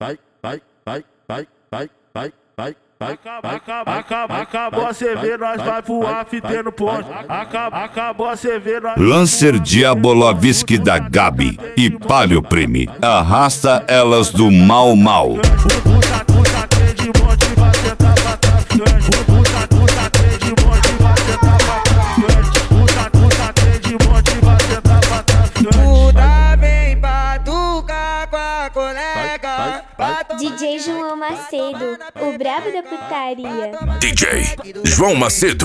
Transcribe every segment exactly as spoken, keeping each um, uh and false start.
vai, vai, vai, vai, vai, vai, vai. Acabou a C V, nós vai voar fitendo ponte. Acabou a C V, nós. Lancer Diabolovski da Gabi e Palio Prime. Arrasta elas do mal mal. D J João Macedo, o brabo da putaria. D J João Macedo.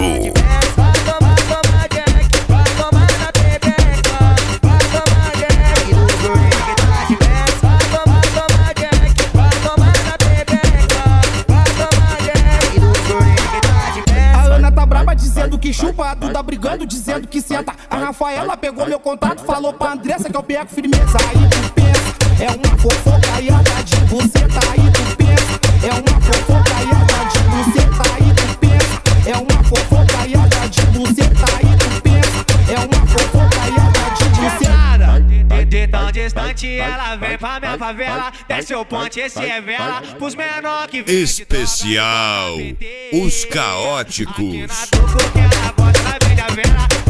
A Ana tá braba dizendo que chupa, a Duda brigando dizendo que senta. A Rafaela pegou meu contato, falou pra Andressa que eu pego firmeza. Aí tu pensa, é uma fofocaiada de buceta. Aí tu pensa, é uma fofocaiada de buceta. Aí tu pensa, é uma fofocaiada de buceta. Aí tu pensa, é uma fofocaiada de buceta. De tão distante ela vem pra minha favela. Desce o ponte, esse é vela pros menor que vem. Especial Os Caóticos. Aqui na Tuco que ela gosta, vem da vela.